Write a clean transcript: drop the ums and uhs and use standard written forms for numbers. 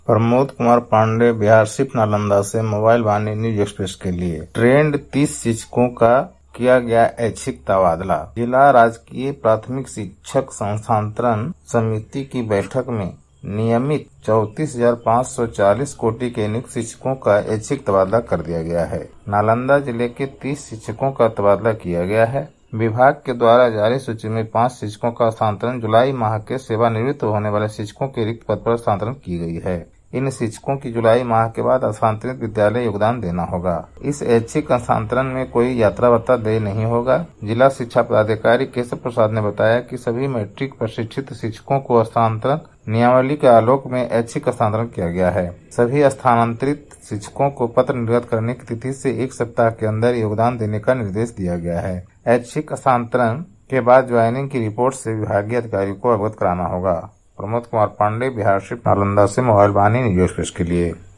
प्रमोद कुमार पांडे, बिहार शिफ्ट नालंदा से मोबाइल वाणी news express के लिए। ट्रेंड 30 शिक्षकों का किया गया ऐच्छिक तबादला। जिला राजकीय प्राथमिक शिक्षक संस्थांतरण समिति की बैठक में नियमित 34,540 कोटि के नियुक्त शिक्षकों का ऐच्छिक तबादला कर दिया गया है। नालंदा जिले के 30 शिक्षकों का तबादला किया गया है। विभाग के द्वारा जारी सूची में 5 शिक्षकों का स्थानांतरण जुलाई माह के सेवानिवृत्त होने वाले शिक्षकों के रिक्त पद पर स्थानांतरण की गई है। इन शिक्षकों की जुलाई माह के बाद स्थानांतरित विद्यालय योगदान देना होगा। इस ऐच्छिक स्थानांतरण में कोई यात्रा भत्ता देय नहीं होगा। जिला शिक्षा पदाधिकारी केशव प्रसाद ने बताया कि सभी मैट्रिक प्रशिक्षित शिक्षकों को स्थानांतरण नियमावली के आलोक में ऐच्छिक स्थानांतरण किया गया है। सभी स्थानांतरित शिक्षकों को पत्र निर्गत करने की तिथि से 1 सप्ताह के अंदर योगदान देने का निर्देश दिया गया है। ऐच्छिक स्थानांतरण के बाद ज्वाइनिंग की रिपोर्ट से विभागीय अधिकारी को अवगत कराना होगा। प्रमोद कुमार पांडे, बिहार शिफ्ट नालंदा से मोबाइल वाणी न्यूज एक्सप्रेस के लिए।